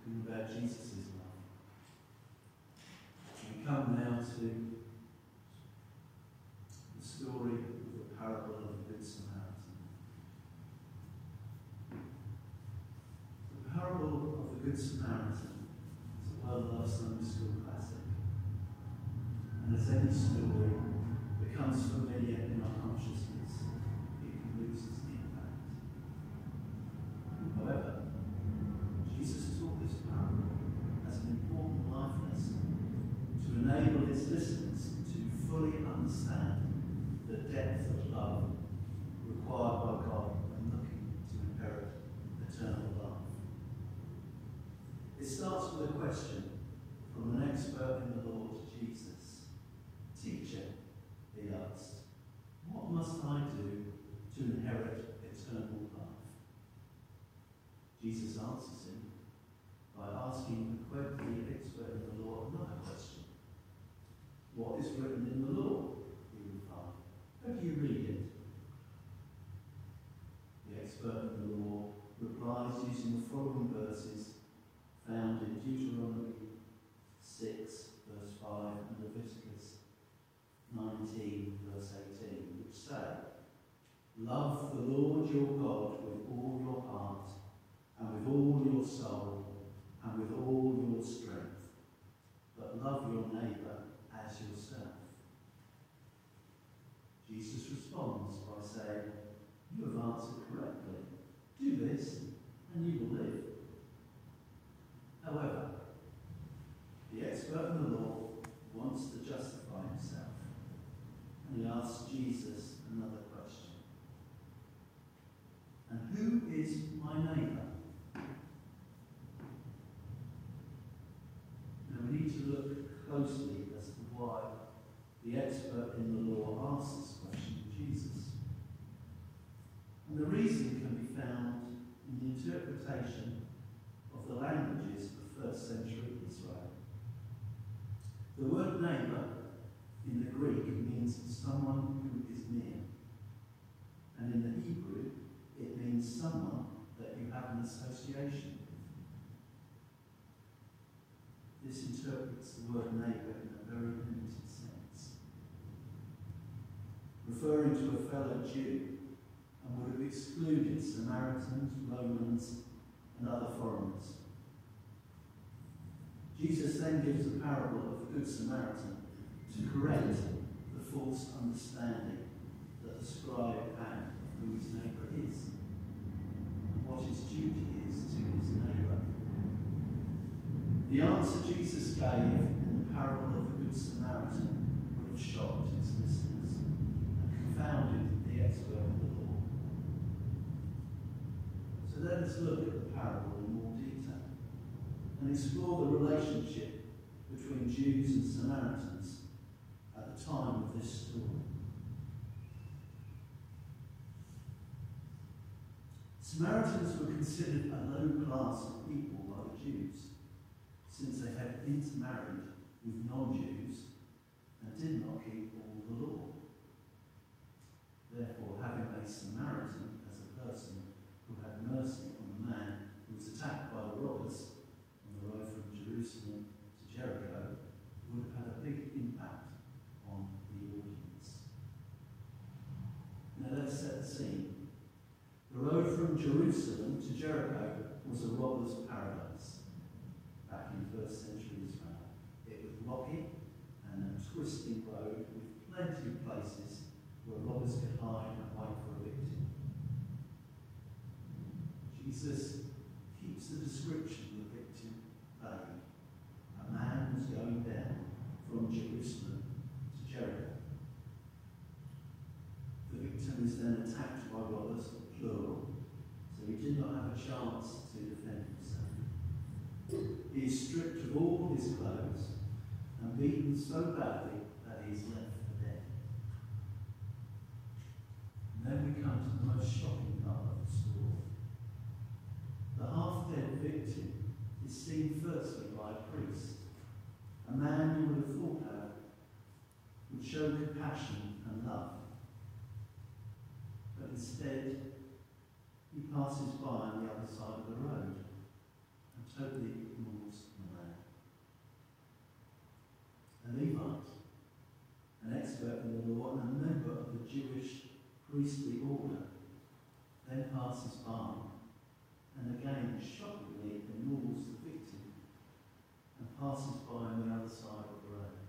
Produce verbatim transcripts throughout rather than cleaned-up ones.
talking about Jesus' love. We come now to the story of the parable of the Good Samaritan. The parable of the Good Samaritan is a well-loved Sunday school classic. And as any story becomes familiar in our consciousness, it can lose its impact. However, Jesus taught this parable as an important life lesson to enable his listeners to fully understand the depth of love required by God when looking to inherit eternal life. It starts with a question from an expert in the law to Jesus. "Teacher," he asked, "what must I do to inherit eternal life?" Jesus answers him by asking the expert in the law another question. "What is written in the law?" he replied. "Have you read it?" The expert in the law replies using the following verses found in Deuteronomy six, verse five, and Leviticus nineteen, verse eighteen, which say, "Love the Lord your God with all your heart, and with all your soul, and with all your strength, but love your neighbour as yourself." Jesus responds by saying, "You have answered correctly. Do this, and you will live." However, the expert in the law wants to justify himself, and he asks Jesus another question. "And who is my neighbour?" Now we need to look closely as to why the expert in the law asks this question of Jesus. And the reason can be found in the interpretation of the languages of first century Israel. The word neighbour in the Greek means someone who is near. And in the Hebrew, it means someone that you have an association with. This interprets the word neighbour in a very limited sense, referring to a fellow Jew, and would have excluded Samaritans, Romans, and other foreigners. Jesus then gives a parable of the Good Samaritan to correct the false understanding that the scribe had of who his neighbour is and what his duty is to his neighbour. The answer Jesus gave in the parable of the Good Samaritan would have shocked his listeners and confounded the expert in the law. So let us look at the parable in more detail and explore the relationship between Jews and Samaritans at the time of this story. Samaritans were considered a low class of people by the Jews, since they had intermarried with non-Jews and did not keep all the law. Therefore, having a Samaritan as a person who had mercy on the man who was attacked by the robbers on the road from Jerusalem to Jericho would have had a big impact on the audience. Now let's set the scene. The road from Jerusalem to Jericho was a robber's paradise back in first century Israel. It was rocky and a twisting road with plenty of places where robbers could hide and wait for a victim. Jesus keeps the description of the victim vague. A man was going down from Jerusalem to Jericho. The victim is then attacked by robbers, plural, so he did not have a chance to defend himself. He is stripped of all his clothes and beaten so badly that he is left for dead. And then we come to the most shocking part of the story. The half-dead victim is seen firstly by a priest, a man you would have thought of would show compassion and love. But instead, he passes by on the other side of the road and totally priestly order, then passes by and again shockingly ignores the victim and passes by on the other side of the road.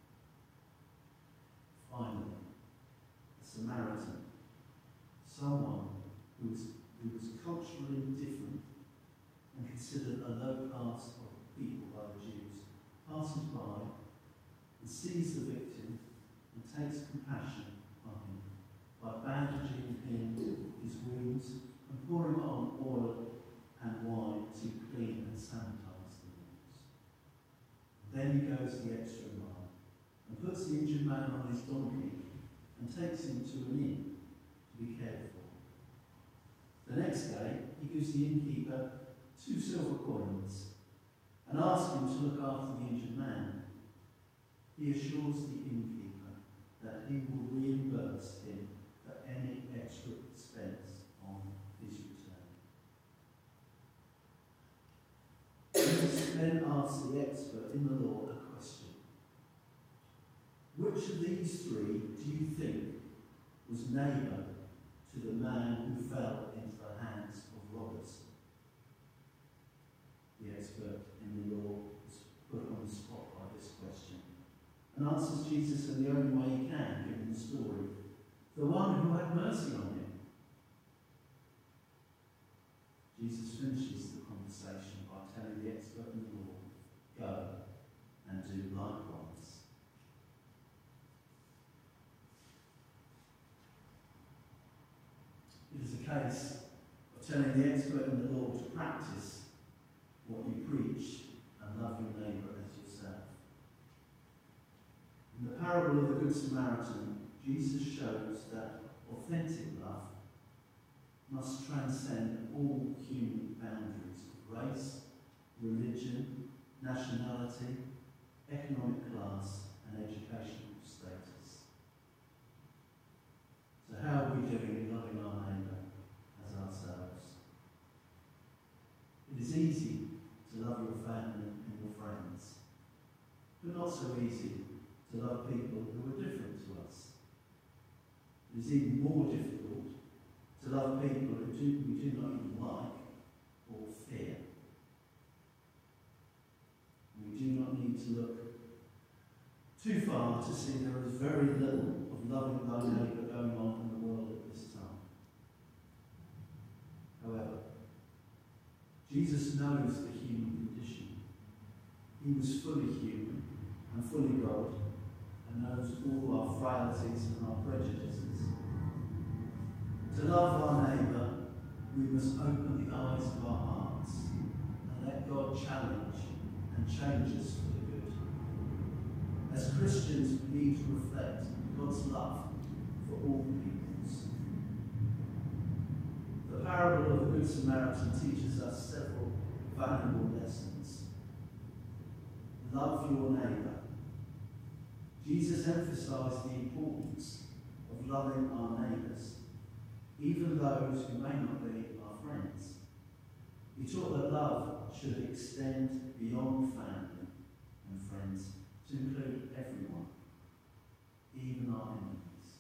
Finally, a Samaritan, someone who was, who was culturally different and considered a low class of people by the Jews, passes by and sees the victim and takes compassion on him by bandaging him his wounds and pouring on oil and wine to clean and sanitize the wounds. Then he goes the extra mile and puts the injured man on his donkey and takes him to an inn to be cared for. The next day, he gives the innkeeper two silver coins and asks him to look after the injured man. He assures the innkeeper that he will reimburse him for any extra expense on his return. Jesus then asks the expert in the law a question. Which of these three do you think was neighbour to the man who fell into the hands of robbers? The expert in the law is put on the spot by this question and answers Jesus in the only way he can, given the story, the one who had mercy on him. Jesus finishes the conversation by telling the expert in the law, go and do likewise. It is a case of telling the expert in the law to practice what you preach and love your neighbour as yourself. In the parable of the Good Samaritan, Jesus shows that authentic love must transcend all human boundaries of race, religion, nationality, economic class, and educational status. So how are we doing in loving our neighbour as ourselves? It is easy to love your family and your friends, but not so easy to love people who are different to us. It is even more difficult to love people who do, we do not even like or fear. We do not need to look too far to see there is very little of loving thy neighbour going on in the world at this time. However, Jesus knows the human condition. He was fully human and fully God, and knows all our frailties and our prejudices. To love our neighbour, we must open the eyes of our hearts and let God challenge and change us for the good. As Christians, we need to reflect God's love for all peoples. The parable of the Good Samaritan teaches us several valuable lessons. Love your neighbour. Jesus emphasised the importance of loving our neighbours, even those who may not be our friends. He taught that love should extend beyond family and friends to include everyone, even our enemies.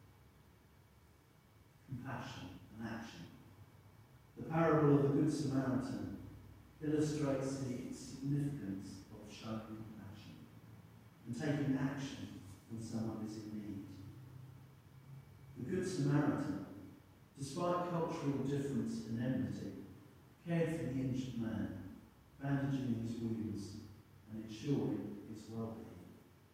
Compassion and action. The parable of the Good Samaritan illustrates the significance of showing compassion and taking action when someone is in need. The Good Samaritan, despite cultural difference and enmity, cared for the injured man, bandaging his wounds and ensuring his well-being.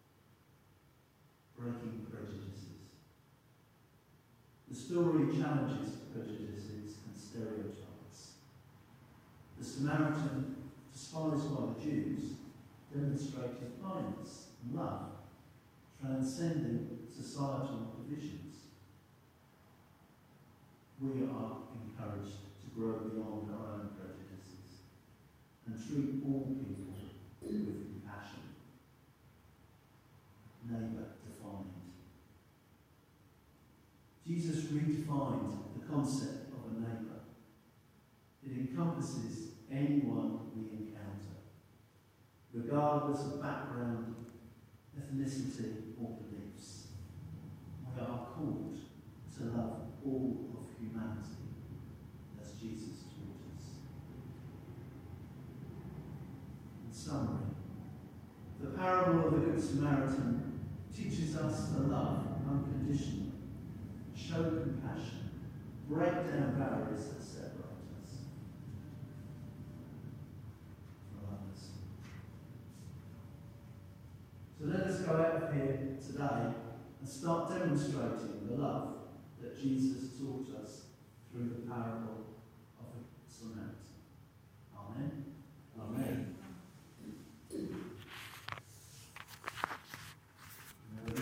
Breaking prejudices. The story challenges prejudices and stereotypes. The Samaritan, despised by the Jews, demonstrated kindness and love, transcending societal divisions. We are encouraged to grow beyond our own prejudices and treat all people with compassion. Neighbour defined. Jesus redefined the concept of a neighbour. It encompasses anyone we encounter, regardless of background, ethnicity or beliefs. We are called to love all of humanity, as Jesus taught us. In summary, the parable of the Good Samaritan teaches us to love unconditionally, show compassion, break down barriers that separate us from others. So let us go out of here today and start demonstrating the love that Jesus taught us through the parable